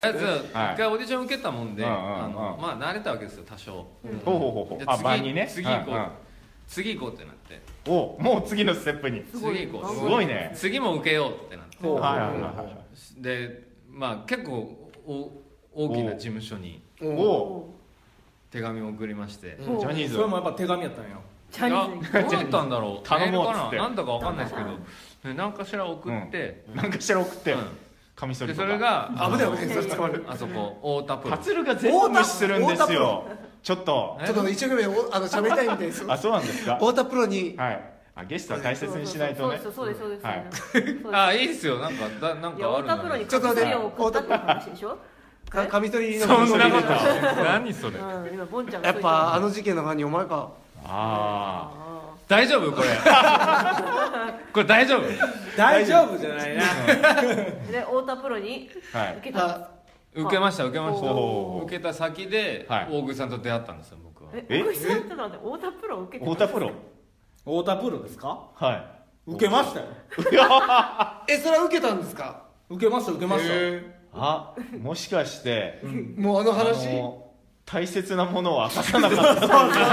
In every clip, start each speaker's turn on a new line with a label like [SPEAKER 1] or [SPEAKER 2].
[SPEAKER 1] 一回オーディション受けたもんで、まあ慣れたわけですよ多少。
[SPEAKER 2] ほう。あ、場にね。
[SPEAKER 1] 次行こう。次行こうってなって。
[SPEAKER 2] お、もう次のステップに。
[SPEAKER 1] 次行こう。
[SPEAKER 2] すごいね。
[SPEAKER 1] 次も受けようってなって。で、まあ結構大きな事務所に手紙を送りまして。
[SPEAKER 2] ジャニーズ。
[SPEAKER 3] それもやっぱ手紙やったんや。
[SPEAKER 1] どうだったんだろう。
[SPEAKER 2] 頼もうっつって。
[SPEAKER 1] なんだかわかんないですけど、何かしら送って、カミソリとか。
[SPEAKER 2] そ
[SPEAKER 1] れが
[SPEAKER 3] 危ない危ない、それ使われる。
[SPEAKER 1] あそこ太田プロ。
[SPEAKER 2] タツルが全部無視するんですよ。ちょっと
[SPEAKER 3] 一生懸命喋りたいみたいです。
[SPEAKER 2] あ、そうなんですか。
[SPEAKER 3] 太田プロに。
[SPEAKER 2] はい。ゲストは大切にしないとね。
[SPEAKER 4] そうです。
[SPEAKER 1] あ、いいですよ。なんかあるんだ。
[SPEAKER 4] 太田プロにカミソリを送ったって話でしょ。
[SPEAKER 3] カミソリの。
[SPEAKER 1] そんなこと。何それ。
[SPEAKER 4] 今ボンちゃんが。
[SPEAKER 3] やっぱあの事件の犯人お前か。
[SPEAKER 1] ああ。大丈夫これ。これ大丈夫。
[SPEAKER 3] 大丈夫じゃないな。
[SPEAKER 4] で太田プロに受けた。
[SPEAKER 1] 受けました。受けた先で大口さんと出会ったんですよ僕は。
[SPEAKER 4] 大口さんってなんで太田プロ受けて。
[SPEAKER 2] 太田プロ。
[SPEAKER 3] 太田プロですか。
[SPEAKER 2] はい。
[SPEAKER 3] 受けましたよ。それは受けたんですか。受けました。
[SPEAKER 2] あ、もしかして
[SPEAKER 3] もうあの話。
[SPEAKER 2] 大切なものを明かさなかった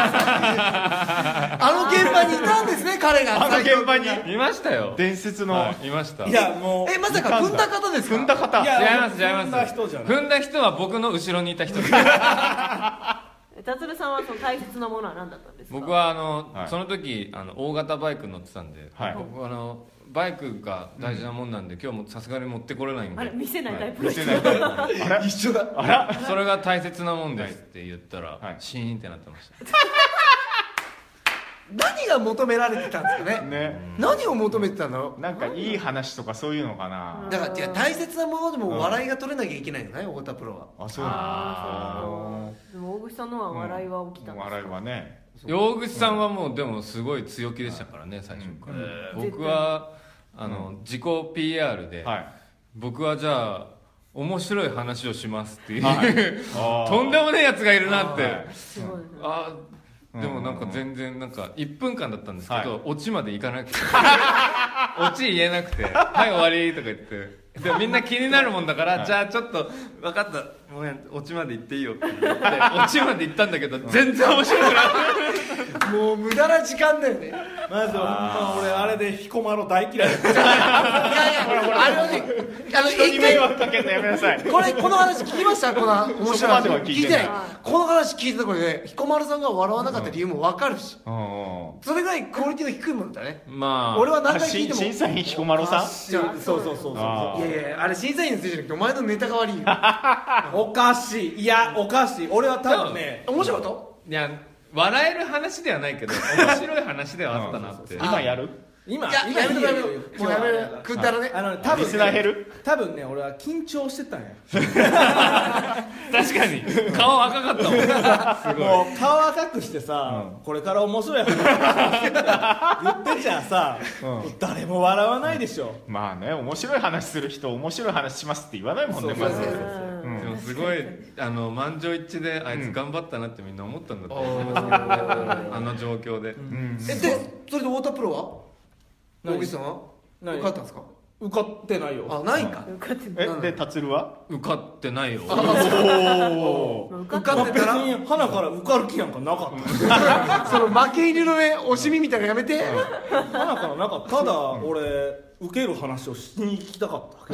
[SPEAKER 3] あの現場にいたんですね、彼が。
[SPEAKER 2] あの現場に
[SPEAKER 1] いましたよ。
[SPEAKER 2] 伝説の
[SPEAKER 1] いました。
[SPEAKER 3] いやもう
[SPEAKER 2] ま
[SPEAKER 3] さか踏んだ方ですか。
[SPEAKER 2] 踏んだ方。
[SPEAKER 1] 違います。踏んだ人は僕の後ろにいた人です。
[SPEAKER 4] 達郎さんはその大切なものは何だったんですか。
[SPEAKER 1] 僕はその時大型バイク乗ってたんで、僕バイクが大事なもんなんで、今日もさすがに持ってこれないんで。
[SPEAKER 4] あれ見せないタイプ。
[SPEAKER 2] 見せないタイプ。あら
[SPEAKER 3] 一緒だ。
[SPEAKER 2] あら。
[SPEAKER 1] それが大切なもんですって言ったらシーンってなってました。
[SPEAKER 3] 何が求められてたんですかね。
[SPEAKER 2] ね。
[SPEAKER 3] 何を求めてたの。
[SPEAKER 2] なんかいい話とかそういうのかな。
[SPEAKER 3] だから大切なものでも笑いが取れなきゃいけないのね、太田プロは。
[SPEAKER 2] あ、そう。
[SPEAKER 4] でも大口さんのは笑いは起きたんですか。
[SPEAKER 2] 笑いはね。
[SPEAKER 1] 大口さんはもうでもすごい強気でしたからね、最初から。僕は自己 PR で、僕はじゃあ面白い話をしますっていうとんでもねえやつがいるなって。でもなんか全然なんか1分間だったんですけど、オチまでいかなくて、オチ言えなくて、はい終わりとか言って、でもみんな気になるもんだから、じゃあちょっと分かった、もうオチまで行っていいよって言ってオチまで行ったんだけど、全然面白くない。
[SPEAKER 3] もう無駄な時間だよね。
[SPEAKER 5] まず俺あれで彦摩呂大嫌いだった。
[SPEAKER 3] いやあれはね、
[SPEAKER 2] 人に迷惑かけるのやめなさい。
[SPEAKER 3] この話聞きました。この面白い話聞いてない。この話聞いてたこれで彦摩呂さんが笑わなかった理由も分かるし、それぐらいクオリティの低いもんだね。
[SPEAKER 1] まあ
[SPEAKER 3] 俺は何回聞いても
[SPEAKER 2] 審査員彦摩呂さん。
[SPEAKER 3] そういやあれ審査員のせいじゃなくてお前のネタが悪いよ。
[SPEAKER 5] おかしい。いやおかしい。俺は多分ね、
[SPEAKER 3] 面白かった。
[SPEAKER 1] いや笑える話ではないけど面白い話ではあったなって。
[SPEAKER 2] 今やる？
[SPEAKER 3] やめろもうやめる。くだらね。
[SPEAKER 5] 多分
[SPEAKER 2] リスナー減る？
[SPEAKER 5] 多分ね俺は緊張してたんや。
[SPEAKER 1] 確かに顔赤かったもん。
[SPEAKER 5] もう顔赤くしてさ、これから面白い話言ってちゃさ、誰も笑わないでしょ。
[SPEAKER 2] まあね、面白い話する人面白い話しますって言わないもんね。まず。
[SPEAKER 1] でもすごい満場一致であいつ頑張ったなってみんな思ったんだと思いますけどね、あの状況で。
[SPEAKER 3] でそれで太田プロは大口さんは受かったんですか。
[SPEAKER 5] 受かってないよ。
[SPEAKER 3] あ、ないか。
[SPEAKER 2] で達郎は
[SPEAKER 1] 受かってないよ。
[SPEAKER 3] 受かってたら
[SPEAKER 5] 別に鼻から受かる気なんかなかった。
[SPEAKER 3] その負け入りのね惜しみみたいなのやめて。
[SPEAKER 5] 鼻からなかった。ただ俺受ける話をしに行きたかった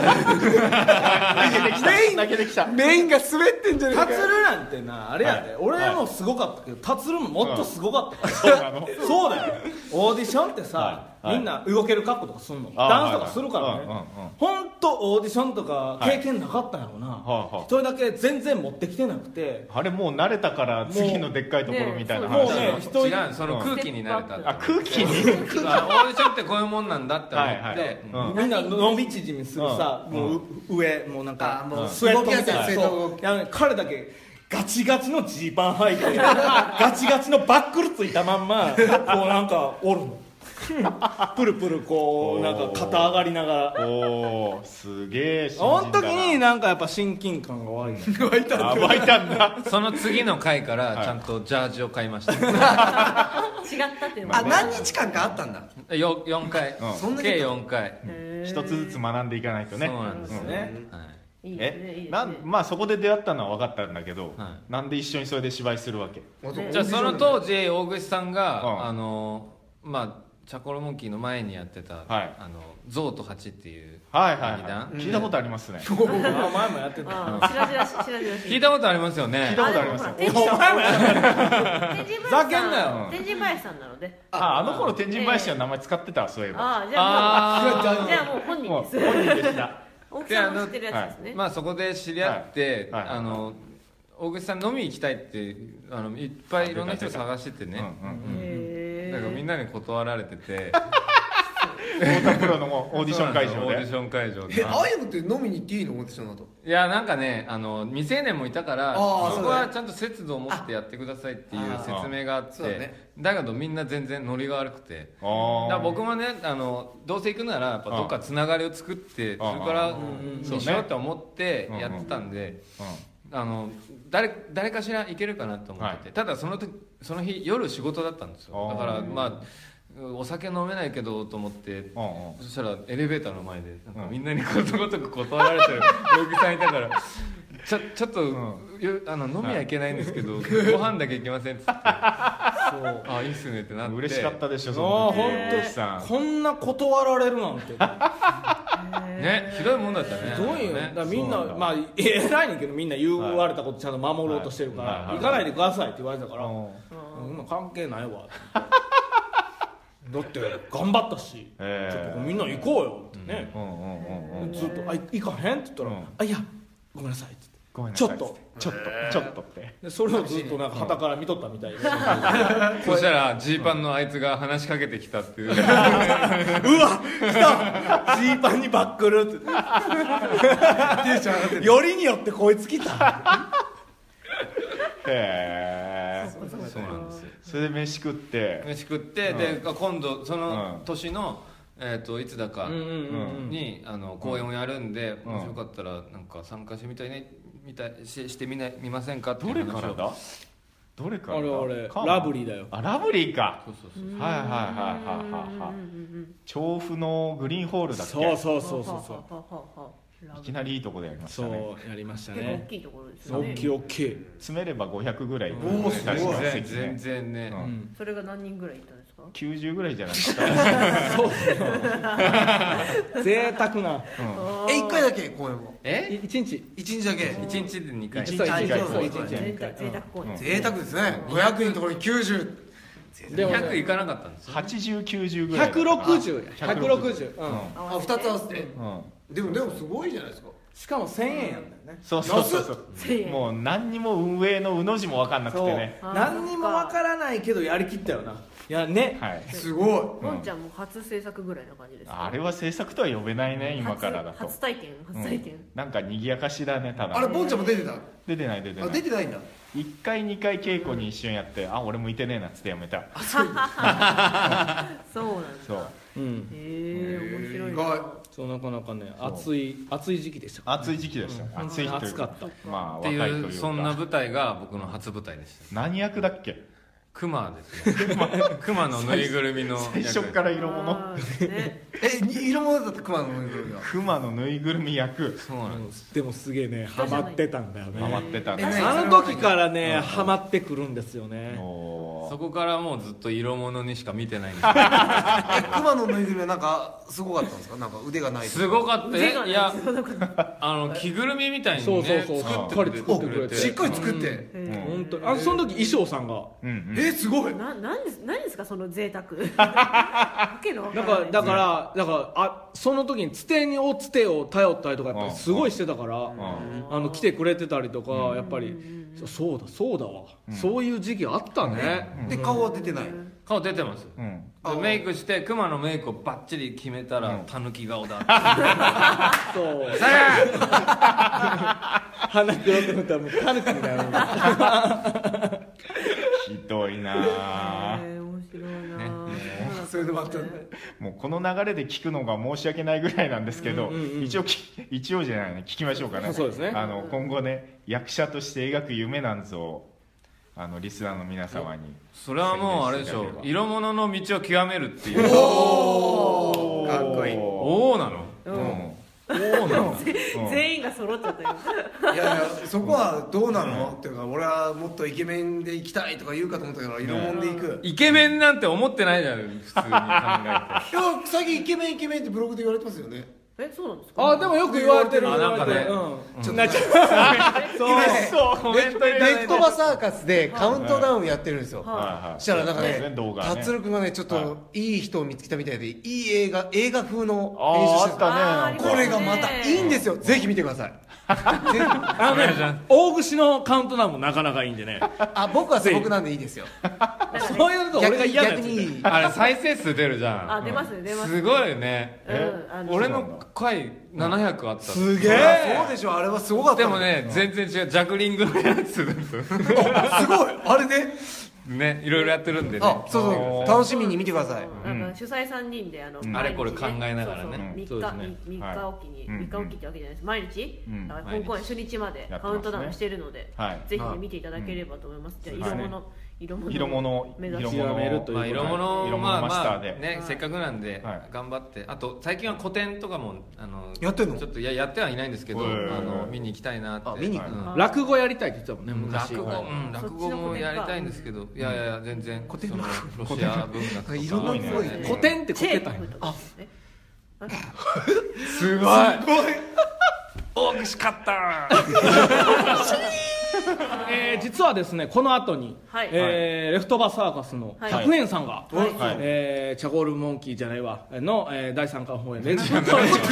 [SPEAKER 3] メインが滑ってんじゃねえか。
[SPEAKER 5] 達郎なんてなあれやで、俺もすごかったけど達郎ももっとすごかったから。そうだよ。オーディションってさ、みんな動ける格好とかすんの、ダンスとかするからね。ほんとオーディションとか経験なかったんやろな。それだけ全然持ってきてなくて、
[SPEAKER 2] あれもう慣れたから次のでっかいところみたいな
[SPEAKER 5] もう
[SPEAKER 2] 話。
[SPEAKER 5] ね人
[SPEAKER 1] 違う、その空気になれた。
[SPEAKER 2] あ、空気に。
[SPEAKER 1] オーディションってこういうもんなんだって思って
[SPEAKER 5] みんな伸び縮みするさ、もう上もうなんかスウェットみたいな。そう彼だけガチガチのジーパン履いてガチガチのバックルついたまんまこうなんかおるの。プルプルこうなんか肩上がりながら。
[SPEAKER 2] おお、すげえ。
[SPEAKER 5] その時になんかやっぱ親近感が湧いた。
[SPEAKER 2] 湧いたんだ。
[SPEAKER 1] その次の回からちゃんとジャージを買いました。
[SPEAKER 4] 違ったっていうの。
[SPEAKER 3] 何日間かあったんだ。
[SPEAKER 1] 4回、計4回。
[SPEAKER 2] 一つずつ学んでいかないとね。
[SPEAKER 1] そうなんですね。
[SPEAKER 4] いいですね、いいですね。
[SPEAKER 2] まあそこで出会ったのは分かったんだけど、なんで一緒にそれで芝居するわけ？
[SPEAKER 1] じゃあその当時大口さんがまあチャコロモンキーの前にやってたゾウとハチっていう
[SPEAKER 2] 聞いたことありますね。
[SPEAKER 5] 前もやってた。
[SPEAKER 1] 聞いたことありますよね。
[SPEAKER 2] 聞いたことありますよ。
[SPEAKER 4] 天神林さんなので。
[SPEAKER 2] あの頃天神林の名前使ってた、そういえば。
[SPEAKER 4] じゃあもう本人です。
[SPEAKER 2] 本人でした。
[SPEAKER 4] 大木さんも知ってるやつですね。
[SPEAKER 1] まあそこで知り合って大口さん飲み行きたいっていっぱいいろんな人探しててね。だからみんなに断られてて。
[SPEAKER 2] 太田プロのオーディション会場で。
[SPEAKER 1] オーディション会場で。
[SPEAKER 3] ああいうのって飲みに行っていいの？オーディションだと。
[SPEAKER 1] いやなんかね未成年もいたからそこはちゃんと節度を持ってやってくださいっていう説明があってだけどみんな全然ノリが悪くてだから僕もねどうせ行くならやっぱどっかつながりを作ってそれからにしようと思ってやってたんで誰かしら行けるかなと思っててただその日夜仕事だったんですよだからまあお酒飲めないけどと思ってそしたらエレベーターの前でなんかみんなにことごとく断られてる大木さんいたからちょっと飲みはいけないんですけどご飯だけ行けませんっつってあいいっすねってなって
[SPEAKER 2] 嬉しかったでしょ。
[SPEAKER 5] 本当こんな断られるなんて
[SPEAKER 1] ねひどいもんだったね。
[SPEAKER 5] ひどいよね。みんなまあ偉いねんけどみんな言われたことちゃんと守ろうとしてるから行かないでくださいって言われたから今関係ないわだって頑張ったし、ちょっとみんな行こうよってね、ずっと行かへんって言ったら、いやごめんなさいってちょっとってでそれをずっとなんか傍から見とったみたいで
[SPEAKER 1] そしたらジーパンのあいつが話しかけてきたっていううわ
[SPEAKER 5] 来たジーパンにバックルってよりによってこいつ来た
[SPEAKER 1] そうなんですよ。
[SPEAKER 2] それで飯食って
[SPEAKER 1] で今度その年のいつだかに公演をやるんでもしよかったらなんか参加してみたいねしてみませんかっていう話を。
[SPEAKER 2] どれからだ？
[SPEAKER 5] 俺ラブリーだよ。
[SPEAKER 2] ラブリーか。
[SPEAKER 1] そう
[SPEAKER 2] はい調布のグリーンホールだっけ？
[SPEAKER 5] そう
[SPEAKER 2] いきなりいいとこでやりましたね。
[SPEAKER 5] そうやりましたね。
[SPEAKER 4] 大きいところですよね。
[SPEAKER 5] 大きい
[SPEAKER 2] 詰めれば500ぐらい。
[SPEAKER 1] 全然ね。
[SPEAKER 4] それが何人ぐらいいたんですか
[SPEAKER 2] ？90ぐらいじゃないですか。
[SPEAKER 5] 贅沢な。
[SPEAKER 3] 1回だけ公演も
[SPEAKER 5] 1日
[SPEAKER 3] だけ
[SPEAKER 1] 1日で2回
[SPEAKER 4] 贅沢公演
[SPEAKER 3] 贅沢ですね。500人のところに90
[SPEAKER 1] でも100いかなかったんですよ。
[SPEAKER 2] 80、90ぐらい。
[SPEAKER 5] 160。
[SPEAKER 3] 2つ合わせて。でもすごいじゃないですか。
[SPEAKER 5] しかも1000円やんだよね。
[SPEAKER 2] そうもう何にも運営のうの字も分かんなくてね。
[SPEAKER 5] 何にも分からないけどやりきったよな。いやね、
[SPEAKER 3] すごい。
[SPEAKER 4] ボンちゃんも初制作ぐらいな感じですか？
[SPEAKER 2] あれは制作とは呼べないね今からだと。
[SPEAKER 4] 初体験
[SPEAKER 2] なんか賑やかしだねただ。
[SPEAKER 3] あれボンちゃんも出てた？
[SPEAKER 2] 出てない
[SPEAKER 3] 出てないんだ。
[SPEAKER 2] 1回2回稽古に一緒にやって俺向いてねえなっつってやめた。
[SPEAKER 4] そうなんだ。面白いな。
[SPEAKER 5] そうなかなかね暑い時期でした。
[SPEAKER 2] 暑い時期でした。暑いという
[SPEAKER 5] 暑かった。
[SPEAKER 1] まあ若いというか。そんな舞台が僕の初舞台でした。
[SPEAKER 2] 何役だっけ？
[SPEAKER 1] クマですね。クマのぬいぐるみの
[SPEAKER 2] 最初から色物。
[SPEAKER 3] 色物だったクマのぬいぐるみは。
[SPEAKER 2] クマのぬいぐるみ役。
[SPEAKER 1] そうなんです。
[SPEAKER 5] でもすげえねハマってたんだよね。
[SPEAKER 2] ハマってたね。
[SPEAKER 5] あの時からねハマってくるんですよね。
[SPEAKER 1] そこからもうずっと色物にしか見てないんです。
[SPEAKER 3] クマのぬいぐるみはなんかすごかったんですか？なんか腕がない。
[SPEAKER 1] すごかった。いや着ぐるみみたいにね
[SPEAKER 5] 作ってくれて。
[SPEAKER 3] しっかり作って。
[SPEAKER 5] 本当に。その時衣装さんが。
[SPEAKER 3] すごい。
[SPEAKER 4] 何ですかその贅沢。
[SPEAKER 5] だからその時につてを頼ったりとかやっぱりすごいしてたから来てくれてたりとかやっぱりそうだわ。そういう時期あったね。
[SPEAKER 3] で顔は出てない。
[SPEAKER 1] 顔出てます。メイクしてクマのメイクをバッチリ決めたらタヌキ顔だ。
[SPEAKER 5] そう鼻黒く塗ったらもうタヌキになる。
[SPEAKER 2] ひどいな。
[SPEAKER 4] 面白いな。
[SPEAKER 3] それでまた
[SPEAKER 2] もうこの流れで聞くのが申し訳ないぐらいなんですけど、一応じゃないね聞きましょうかね。
[SPEAKER 5] そうですね。
[SPEAKER 2] 今後ね役者として描く夢なんぞをリスナーの皆様に。
[SPEAKER 1] それはもうあれでしょ。色物の道を極めるっていう。
[SPEAKER 3] かっこいい。
[SPEAKER 1] おおなの。
[SPEAKER 4] 全員が揃っちゃったよ。
[SPEAKER 3] いやいや、そこはどうなのっていうか、俺はもっとイケメンで行きたいとか言うかと思ったから、色もんで行く。
[SPEAKER 1] イケメンなんて思ってないじゃん、普通に考えて。いや、
[SPEAKER 3] 最近イケメンってブログで言われてますよね。
[SPEAKER 4] そうなんですか。
[SPEAKER 5] でもよく言われてる。
[SPEAKER 1] なんかね、
[SPEAKER 5] ちょっとなっちゃう。
[SPEAKER 3] そうコメントレフトバサーカスでカウントダウンやってるんですよ。そしたらなんかね、達郎くんがね、ちょっといい人を見つけたみたいで、いい映画風の編集してた。これがまたいいんですよ。ぜひ見てください。
[SPEAKER 5] 大串のカウントダウンもなかなかいいんでね。
[SPEAKER 3] 僕は素朴なんでいいですよ。
[SPEAKER 5] そういうの俺が嫌なやつ。
[SPEAKER 1] あれ再生数出るじゃん。
[SPEAKER 4] 出ます。
[SPEAKER 1] すごいよね。俺の回700あった。
[SPEAKER 3] すげえ。そうでしょ、あれはすごかった。
[SPEAKER 1] でもね、全然違う、ジャグリングのやつ。すごい、
[SPEAKER 3] あれで
[SPEAKER 1] ね、いろいろやってるんでね。
[SPEAKER 3] そう楽しみに見てください。
[SPEAKER 4] 主催3人で
[SPEAKER 1] あれこれ考えながらね。
[SPEAKER 4] 3日おきに、3日おきってわけじゃないです。毎日本公演初日までカウントダウンしてるので、ぜひ見ていただければと思います。じゃあ色物
[SPEAKER 5] 目指して色物
[SPEAKER 1] まあね、せっかくなんで頑張って。あと最近は個展とかも
[SPEAKER 3] やってんの？
[SPEAKER 1] ちょっとやってはいないんですけど、見に行きたいなって。
[SPEAKER 3] 見に行く。
[SPEAKER 5] 落語やりたいって言ってたもんね、昔。
[SPEAKER 1] 落語もやりたいんですけど、いやいや全然ロシア文学とか
[SPEAKER 3] いろんな
[SPEAKER 5] 古典ってこけたんや。
[SPEAKER 1] すごい大きかった
[SPEAKER 5] 実はですね、この後にレフトバサーカスの100円さんがチャコールモンキーじゃないわの第3回放映レフト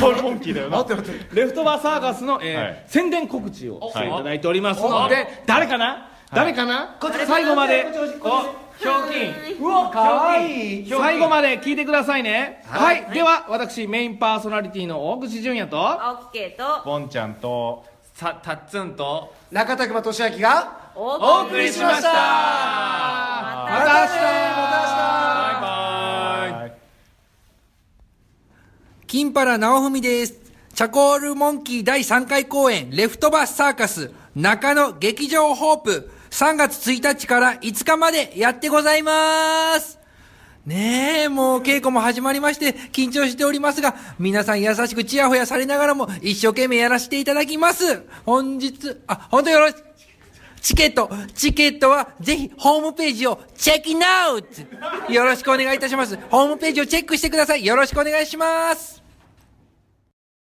[SPEAKER 5] バサーカスの宣伝告知をしていただいておりますので、誰かな最後までひょうきん、うわ、かわいい。最後まで聞いてくださいね。はい、では私メインパーソナリティの大口純也と
[SPEAKER 4] オッケーと
[SPEAKER 2] ボンちゃんと
[SPEAKER 1] たっつんと
[SPEAKER 3] 中田熊俊明が
[SPEAKER 4] お
[SPEAKER 1] 送りしました。
[SPEAKER 3] また明日。
[SPEAKER 1] バイバイ。
[SPEAKER 6] 金原直文です。チャコールモンキー第3回公演レフトバサーカス中野劇場ホープ3月1日から5日までやってございます。ねえ、もう稽古も始まりまして緊張しておりますが、皆さん優しくチヤホヤされながらも一生懸命やらせていただきます。本当よろしく。チケットはぜひホームページをチェックアウトよろしくお願いいたします。ホームページをチェックしてください。よろしくお願いします。